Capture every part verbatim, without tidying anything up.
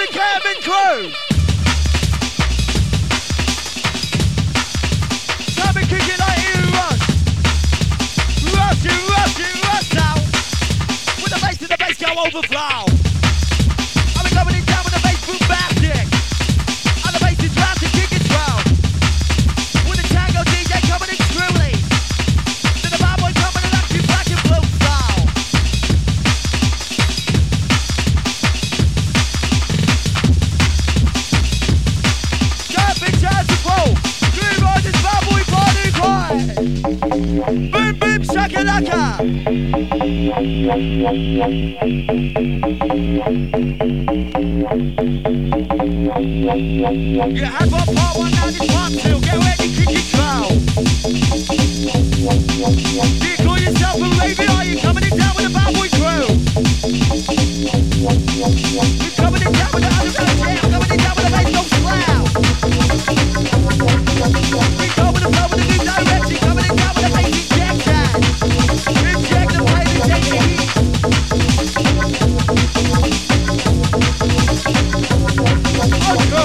Cabin crew. Time to kick it like you rush. Rush it, rush it, rush out. With the bass to the bass go overflow. I've been going it down with the bass boom backing. And the bass is round to kick it round. With the tango D J coming in truly. To the bad boy coming in action black and blue style. Got big chance to blow. Three riders, bad boy party cry. Boom boom shakalaka. You had one part one, now this part two. Get ready, kick it down. Do you call yourself a raven? Are you coming in down with the bad boy crew? We're coming in down with the underground jam. Coming in down with the bass go slam. We go with the flow with the new direction. Coming in down with the bass injection. Inject the pain and take the heat. Let's go.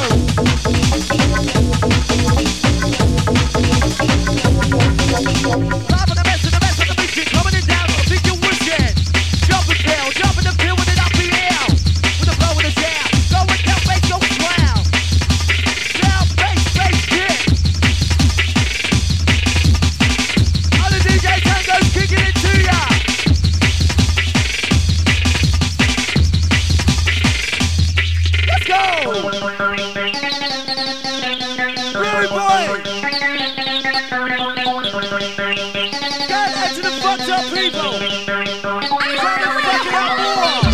Live on the rest of the rest of the mission, coming in down, I think you're wicked. Jump and kill, jump in the field with it up the air. With the flow with the jam, going down, bass go slam. Down, bass, bass, kick. All the D J tangos kicking it to ya. Let's go. Rude boy. Get out to the fucked up people! Try to fuck it up more!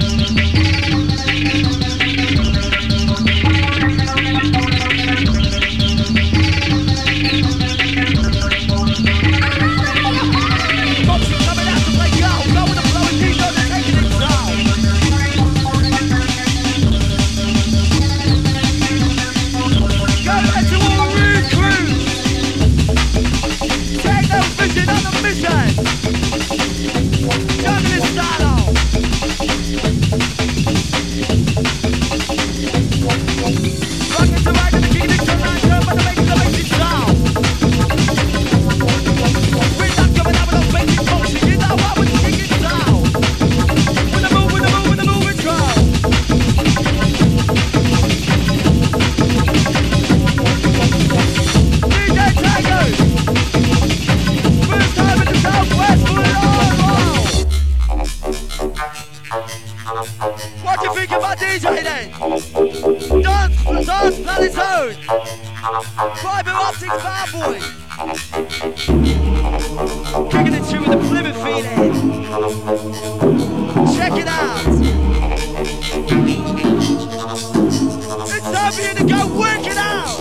Foxy coming out to play go! Go with the flow and keep on taking it slow! Go out to all rude crews! Take no vision on the mission! Juggling style! Rockin' to right to the king, the line, turn by the bass, the bass is loud! We're not coming out with no basic motion, you know what we're kicking down! With the move, with the move, with the move and draw! D J Tigers! First time in the Southwest, put it on roll! What do you think about D J then? Dance, dance, Planet Own! Fiber Optics Bad Boy! Kicking it through with the Plymouth feeling! Check it out! It's time for you to go work it out!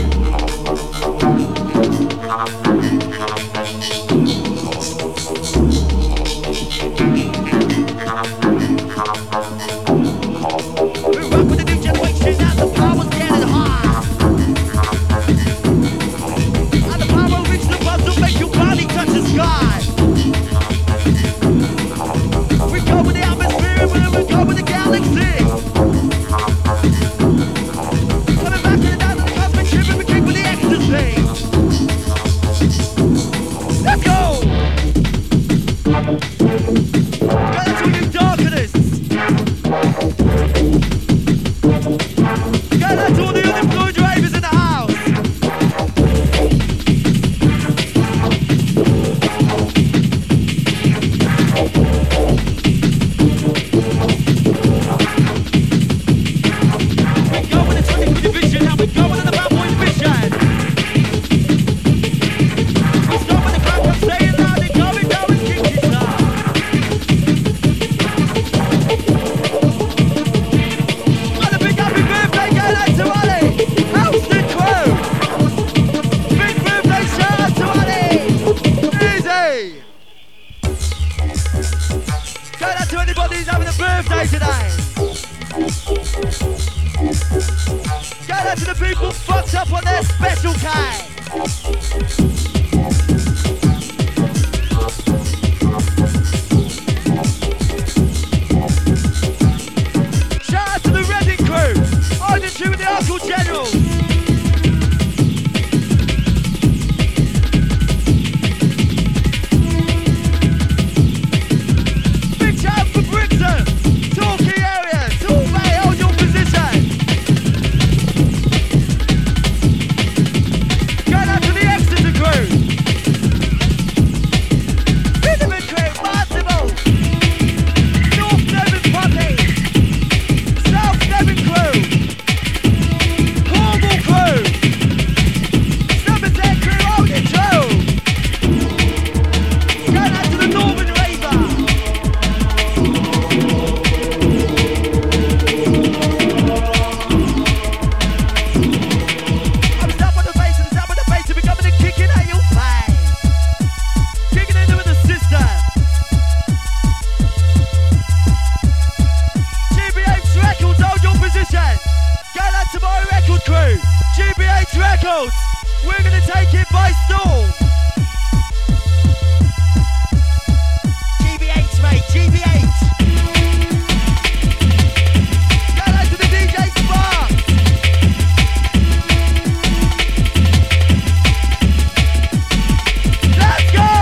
We rock with the new generation, now the power's getting high. And the power reaches the buzz, make your body touch the sky. We go with the atmosphere, we go with the galaxy. Coming back to the dance of the cosmic ship, and we kick with the ecstasy. Let's go! Go to you darkness. Go out to all the unemployed ravers in the house. We go with the twenty-fifth division, and we go with the bad boy mission. We start with the crowd, I'm saying loud, they go and go and kick it loud. And a big happy birthday going out to Ali, Houston crew. Big birthday shout out to Ali. Easy. Shout out to anybody who's having a birthday today. Shout out to the people fucked up on their special K. Shout out to the Reading crew. Records. We're gonna take it by storm. G B H, mate, G B H. Shout out to the D J Spark. Let's go!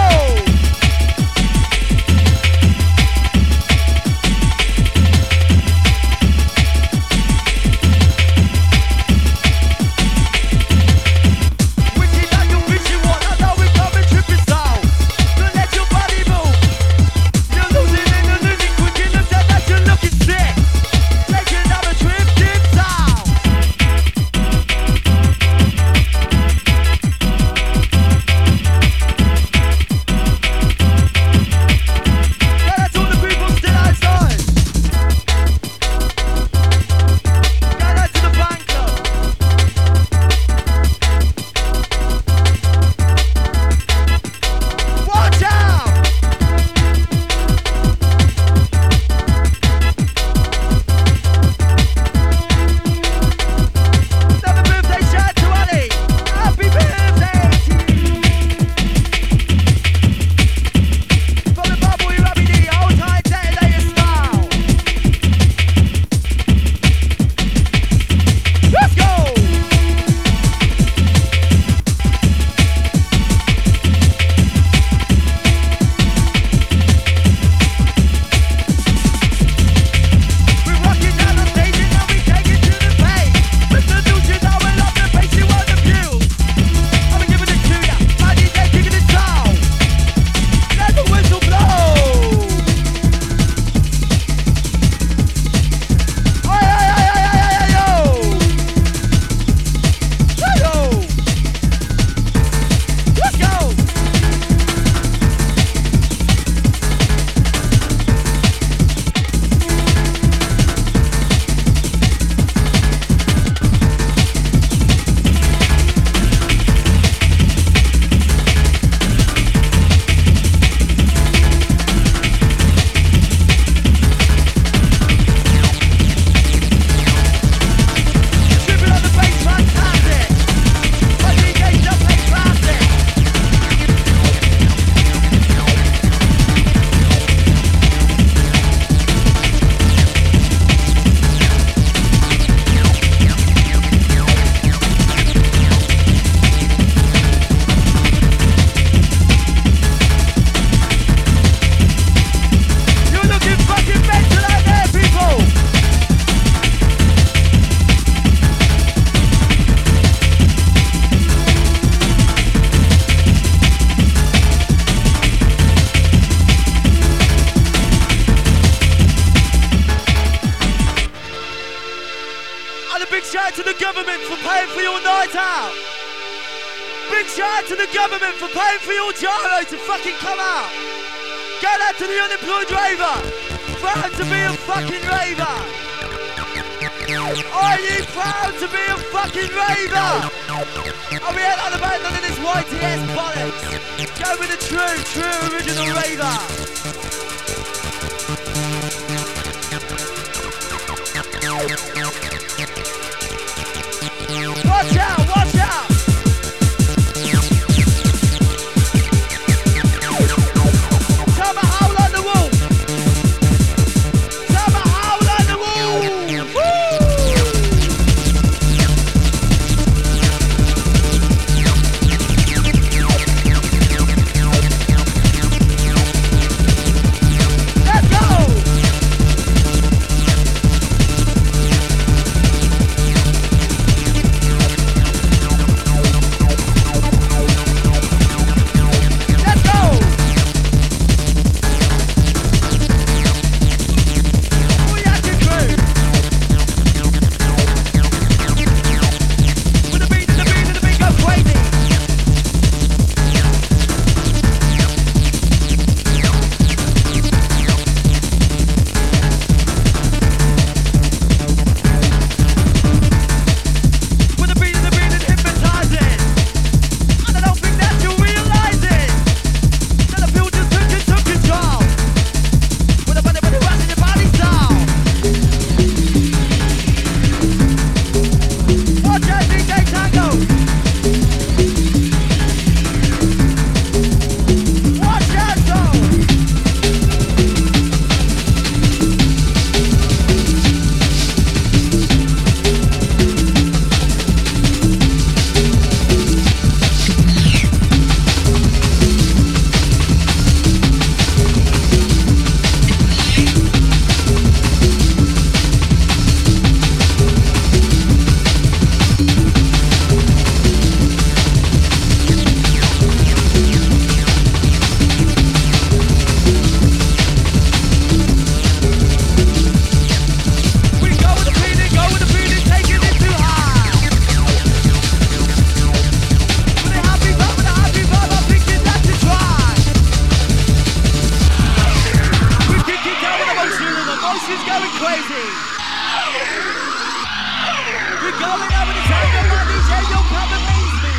going over the time, your money, share your cup and amaze me.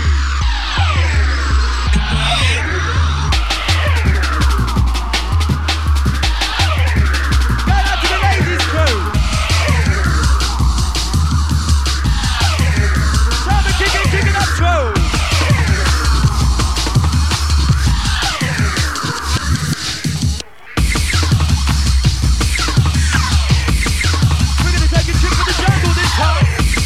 Going out to the ladies crew. Time to kick it, kick it up true. We're gonna take a trip to the jungle this time.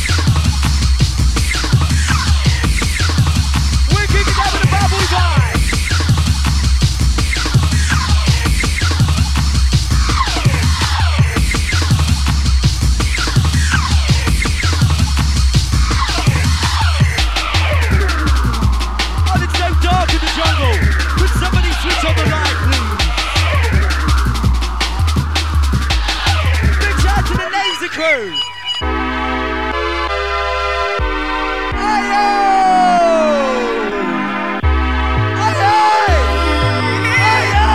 We're kicking out with the bad boy vibe. Oh, it's so dark in the jungle. Could somebody switch on the light, please? Big shout out to the laser crew. Ayo! Ayo! Ayo!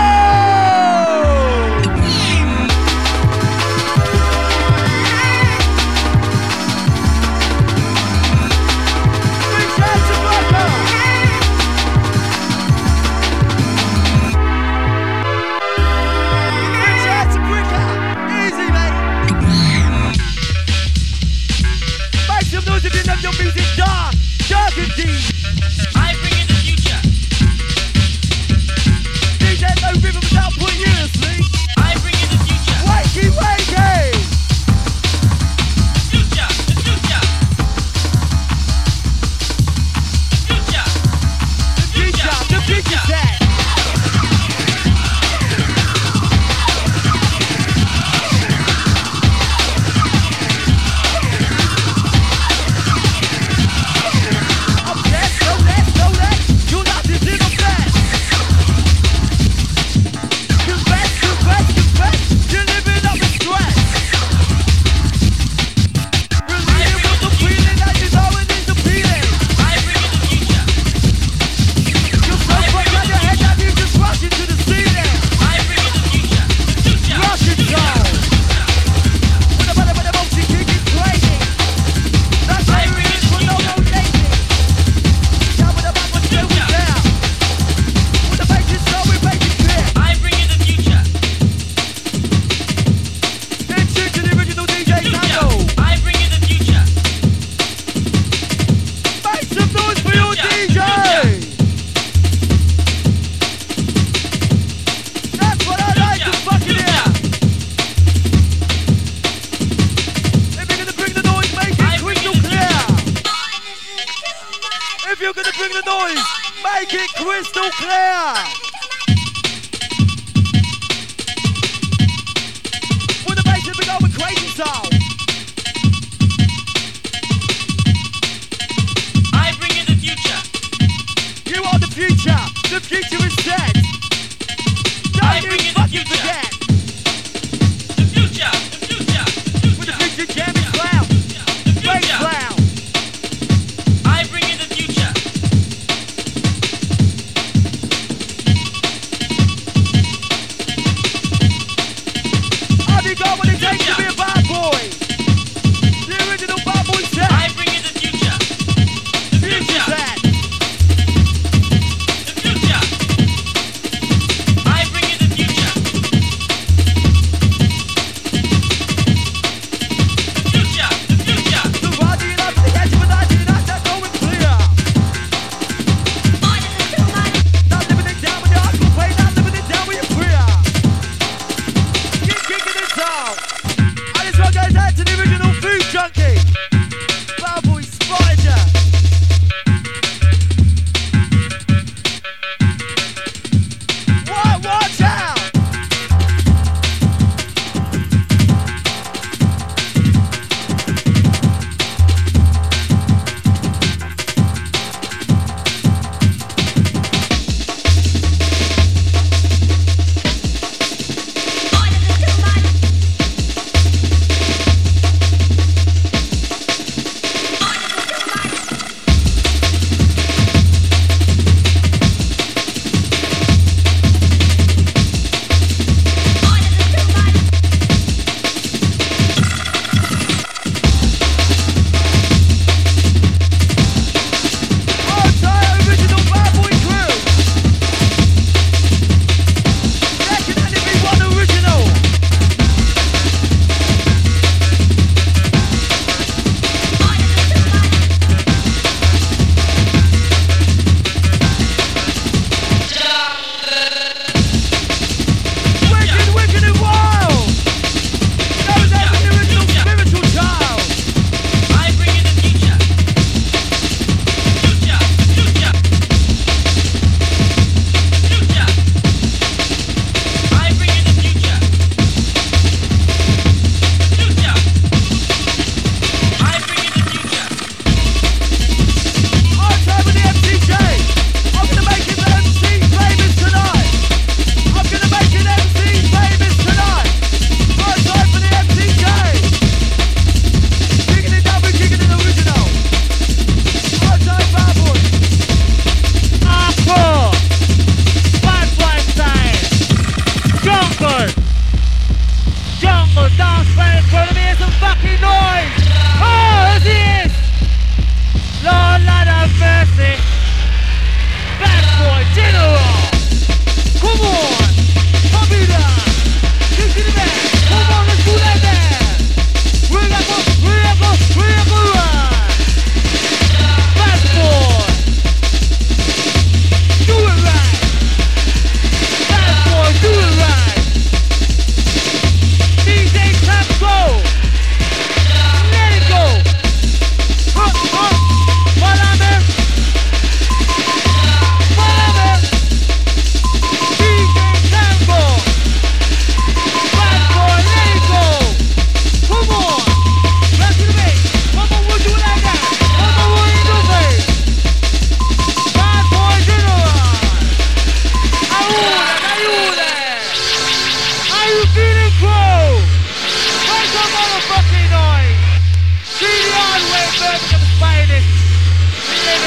Big shout out to Vodka. Big shout out to Bricker. Easy, mate. Make some noise if you love your music dark, dark and deep. I bring in the future. D J no rhythm without putting you to sleep. I bring in the future. Wakey, wakey. Future. The future. The future. The future, the future set. Obsessed, so less, so less. You're not this little flesh. Confess, confess, confess. You're living up in stress. Relieving with the feeling that you're going into feeling. I bring in the future. You're so fucked on your head that you just rush into the ceiling. I bring in the future. The future. Russian soul. With a bit of an emotion, kicking crazy. That's how it is for no more lazy. Down with a bump and still with down. With the bass is slow, we make it clear. I bring in the future. In tune to the original D J Tango. Future. I bring in the future. Make some noise for your Future. D J. That's what I like to fucking hear. If you're gonna bring the noise, make I it bring crystal in the clear. If you're gonna bring the noise, make it crystal clear. With the bass, we go with crazy sound. I bring in the future. You are the future. The future is set. I Don't bring you in the fucking future. forget. The future. The future. The With the future. future jam is loud. The Bass future. loud. I bring in the future.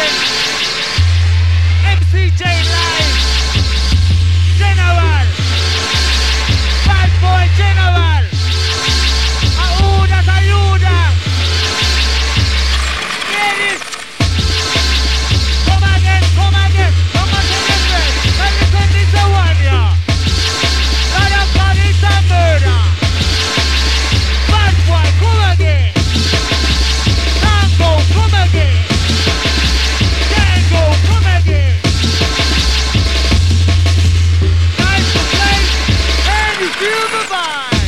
music. M C J Live. General. Bad Boy General. Ayuda, ayuda. Hear this. Come again, come again. Come again, listen. Let me send this to one, yeah. Let us call it a murder. Bad Boy, come again. Tango, come again. Tango, come again. Nice to play, and you feel the vibe.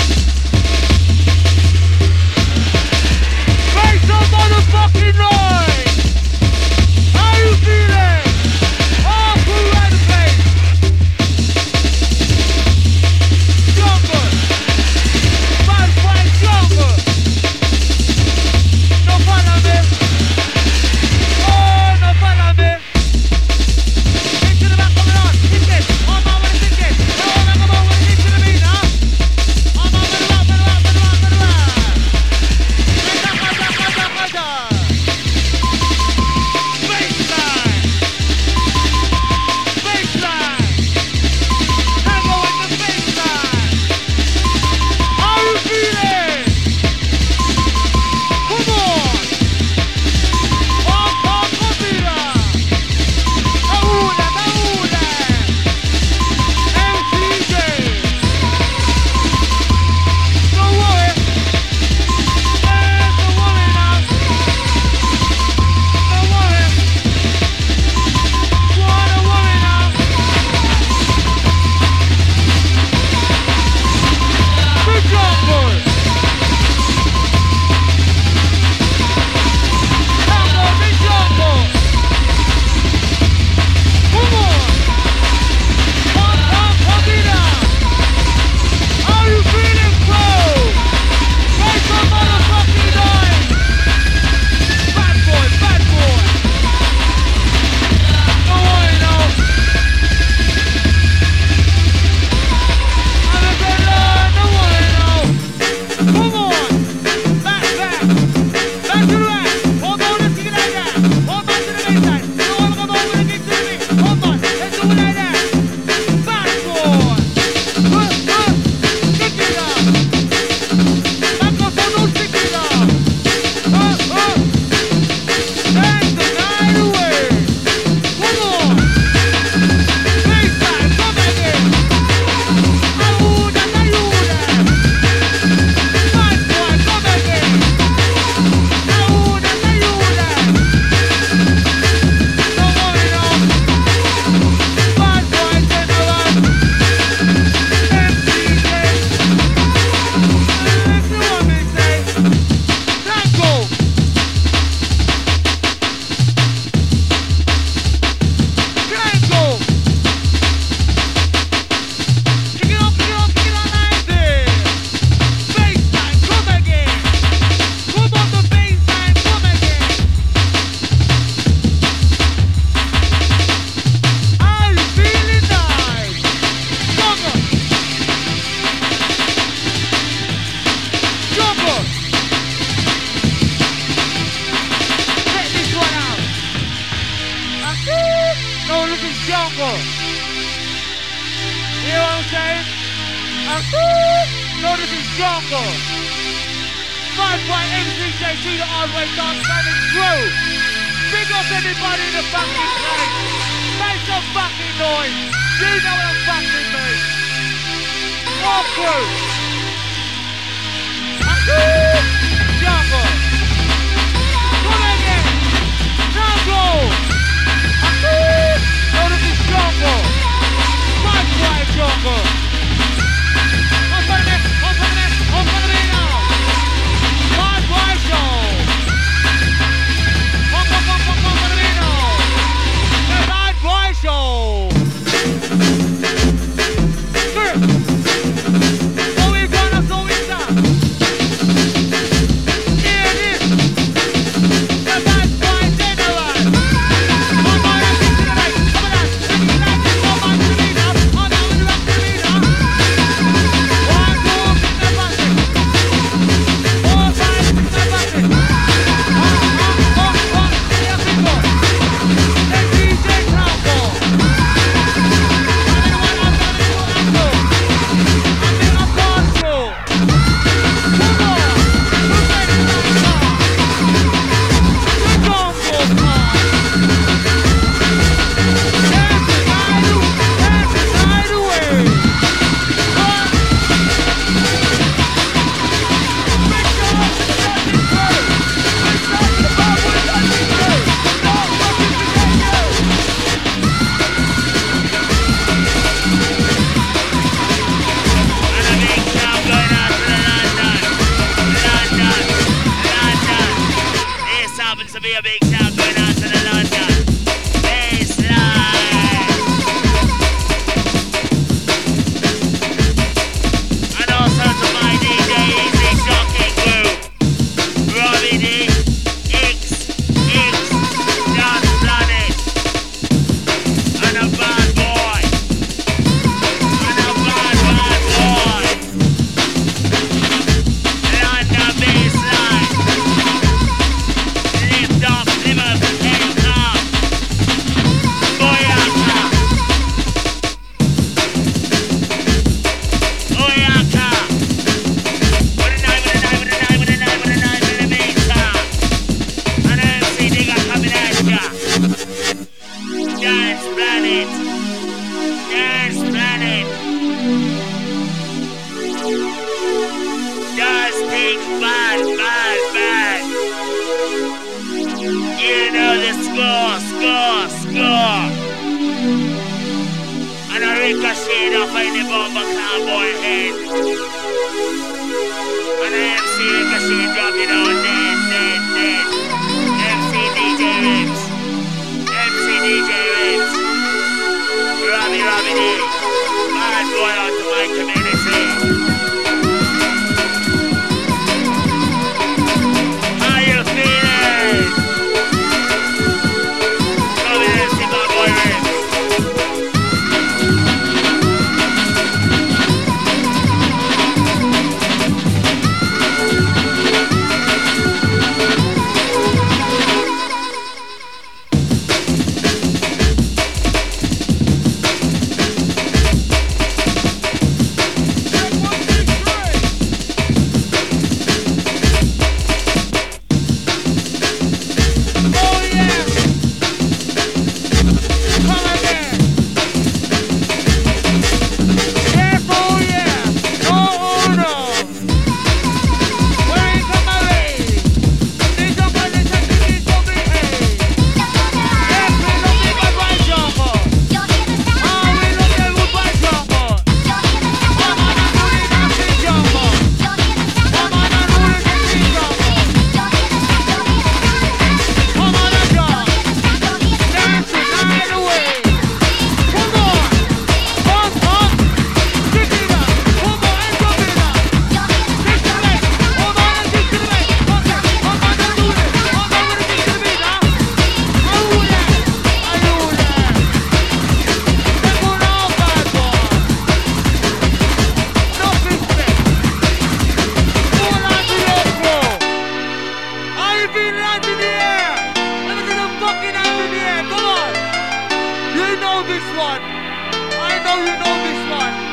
Make some motherfucking noise. How you feeling? All crew right the place. Jungle. Bad Boy Jungle. No fun of it. Oh, no fun of it. Into the back, coming on. Hit it. On my way, hit it. No, I'm come on with it. Into the beat, huh? On my way, rock, rock, rock, rock, rock, rock. Maja, maja, maja, maja. Baseline. Baseline. Tango with the baseline. How you feeling? Come on. Oh, oh, comida. Aúda, aúda. M C J. Don't worry. Eh, don't worry now. Don't worry. Wanna worry now. Good job, boy. Tango, good job, boy. Come on. Pop, pop, comida. How you feeling, bro? Make some motherfucking noise. Bad boy, bad boy. Don't worry now. I'm a good lord, don't worry now. Come on. Back, back. Back to the right. Hold on, let's kick it like that. Hold on to the baseline. Come on, come on, we're gonna kick to the beat. Hold on, let's do it like that. Bad boy. Huh, huh. Kick it up. Microphone, don't stick it up. Huh, huh. Dance the night away. Come on. Baseline, come again. Ayuda, ayuda. Bad boy, come again. Ayuda, ayuda. Don't worry now. Bad boy general. M C J. If you want me to say, Tango. Tango. Kick it up, kick it up, kick it up like this. Baseline, come again. Come on the baseline, come again. How you feeling nice? Jungle. Jungle. Check this one out. Ah, no, look at Jungle. You know what I'm saying? Ah, no, this is Jungle. Bad Boy M C J, see the hard way dance man and crew. Big up everybody in the fucking place. Make some fucking noise. You know what I'm fucking mean. All crew. Jungle. Come again. Jungle. No, this is Jungle. Bad Boy Jungle. On front of me, on front of me, on front of me now. Bad Boy Show. Come, come, come, come, come, front of me now. The Bad Boy Show. Good. So we gonna, so we stop. happens to be a big sound going out to the London baseline. And also to my D J Easy Shocking Group, Robbie D, X, X, Dance Planet, and a bad boy, and a bad, bad boy. London baseline. Lift up, liver, head up. Boyaka. Boyaka. With a nine, with a nine, with a nine, with a nine, with a nine millimeter. And M C Digger coming at ya. Dance Planet. Dance Planet. Does things bad, bad, bad. You know the score, score, score. And a ricochet off in the bomber cowboy head. And a M C ricochet dropping on dead, dead, dead. M C D J Rips. M C D J Rips. Robbie, Robbie D. Bad boy out to my community. How you feeling? Come in and see my boy Rips. You know this one. I know you know this one.